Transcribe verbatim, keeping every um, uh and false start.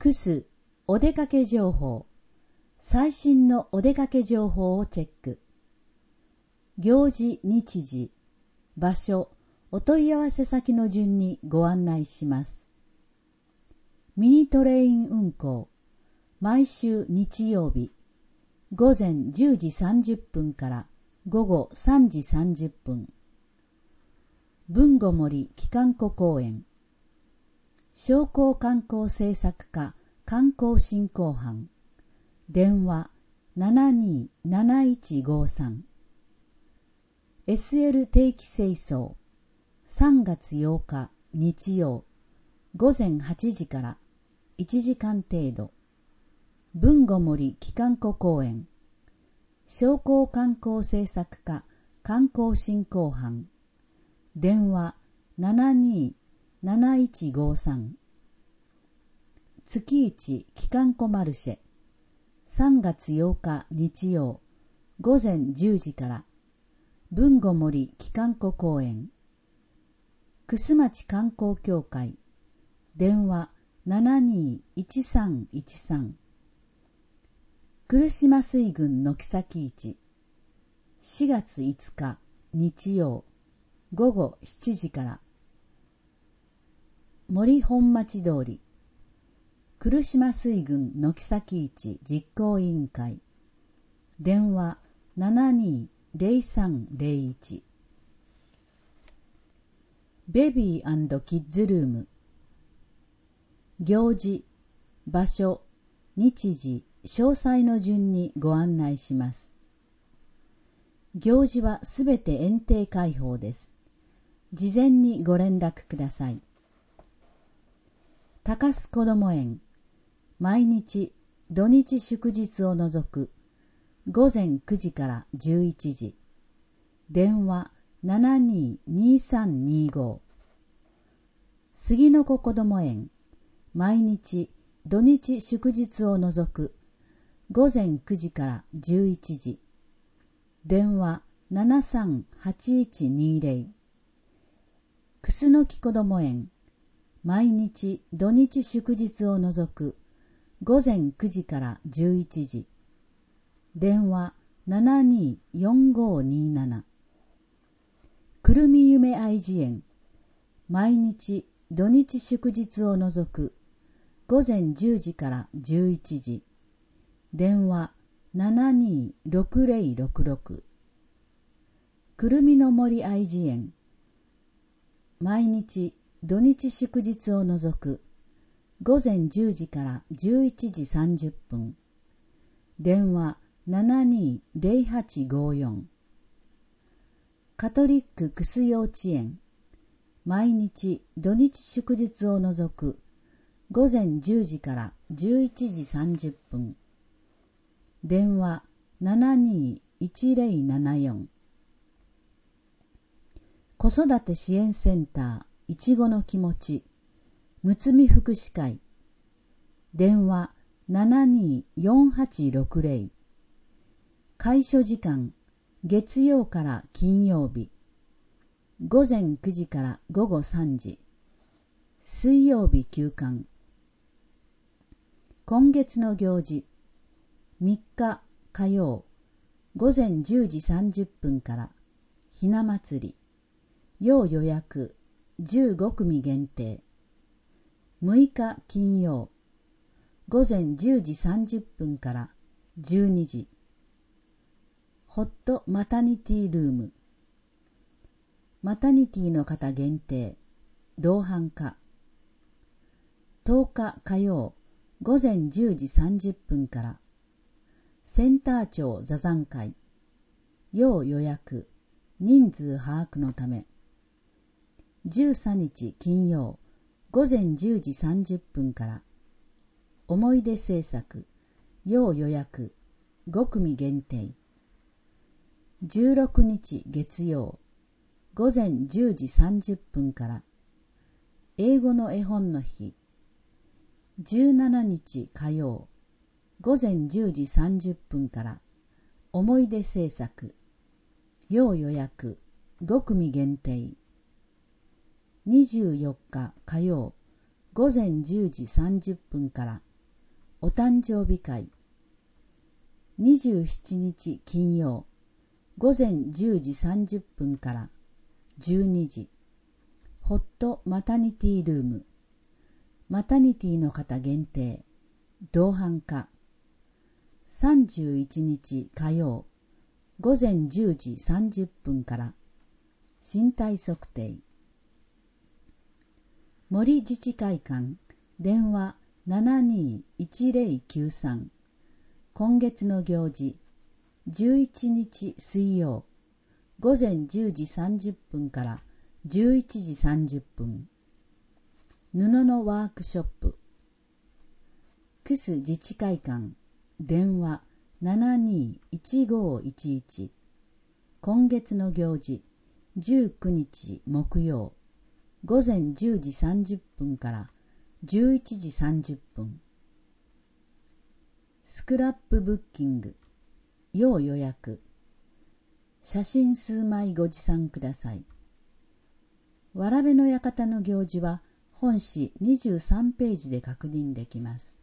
クスお出かけ情報、最新のお出かけ情報をチェック。行事、日時、場所、お問い合わせ先の順にご案内します。ミニトレイン運行、毎週日曜日、午前じゅうじさんじゅっぷんから午後さんじさんじゅっぷん。豊後森機関湖公園、商工観光政策課観光振興班、電話 ななにーなないちごさん。エスエル 定期清掃、さんがつようか日曜、午前はちじからいちじかん程度。豊後森機関湖公園、商工観光政策課観光振興班、電話 ななにーなないちごさん。月一機関湖マルシェ、さんがつようか日曜、午前じゅうじから、豊後森機関湖公園、楠町観光協会、電話 ななにーいちさんいちさん。来島水郡軒先市、しがついつか日曜、午後しちじから、森本町通り、来島水郡軒先市実行委員会、電話 ななにーぜろさんぜろいち。ベビー&キッズルーム、行事、場所、日時、詳細の順にご案内します。行事はすべて園庭開放です。事前にご連絡ください。高須こども園、毎日土日祝日を除く午前くじからじゅういちじ、電話 ななにーにさんにご。杉の子こども園、毎日土日祝日を除く午前くじからじゅういちじ、電話 ななさんはちいちにぜろ。楠の木こども園、毎日土日祝日を除く午前くじからじゅういちじ、電話 ななにーよんごになな。くるみゆめ愛知園、毎日土日祝日を除く午前じゅうじからじゅういちじ、電話 ななにーろくぜろろくろく。くるみの森愛知園、毎日土日祝日を除く午前じゅうじからじゅういちじさんじゅっぷん、電話 ななにーぜろはちごよん。カトリック楠幼稚園、毎日土日祝日を除く午前じゅうじからじゅういちじさんじゅっぷん、電話 ななにーいちぜろななよん。子育て支援センターいちごの気持ちむつみ福祉会、電話 ななにーよんはちろくぜろ。開所時間月曜から金曜日、午前くじから午後さんじ、水曜日休館。今月の行事、みっか火曜、午前じゅうじさんじゅっぷんからひな祭り、要予約じゅうごくみ限定。むいか金曜、午前じゅうじさんじゅっぷんからじゅうにじ、ホットマタニティルーム、マタニティの方限定、同伴化。とおか火曜、午前じゅうじさんじゅっぷんからセンター長座談会、要予約、人数把握のため。じゅうさんにち金曜、午前じゅうじさんじゅっぷんから思い出制作、要予約、ごくみ限定。じゅうろくにち月曜、午前じゅうじさんじゅっぷんから英語の絵本の日。じゅうしちにち火曜、午前じゅうじさんじゅっぷんから思い出制作、要予約、ごくみ限定。にじゅうよっか火曜、午前じゅうじさんじゅっぷんからお誕生日会。にじゅうしちにち金曜、午前じゅうじさんじゅっぷんからじゅうにじ、ホットマタニティルーム。マタニティの方限定、同伴化。さんじゅういちにち火曜、午前じゅうじさんじゅっぷんから身体測定。森自治会館、電話 ななにーいちぜろきゅうさん。今月の行事、じゅういちにち水曜、午前じゅうじさんじゅっぷんからじゅういちじさんじゅっぷん。布のワークショップ。クス自治会館、電話 ななにーいちごいちいち。今月の行事、じゅうくにち木曜、午前じゅうじさんじゅっぷんからじゅういちじさんじゅっぷん。スクラップブッキング、要予約。写真数枚ご持参ください。わらべの館の行事は本誌にじゅうさんページで確認できます。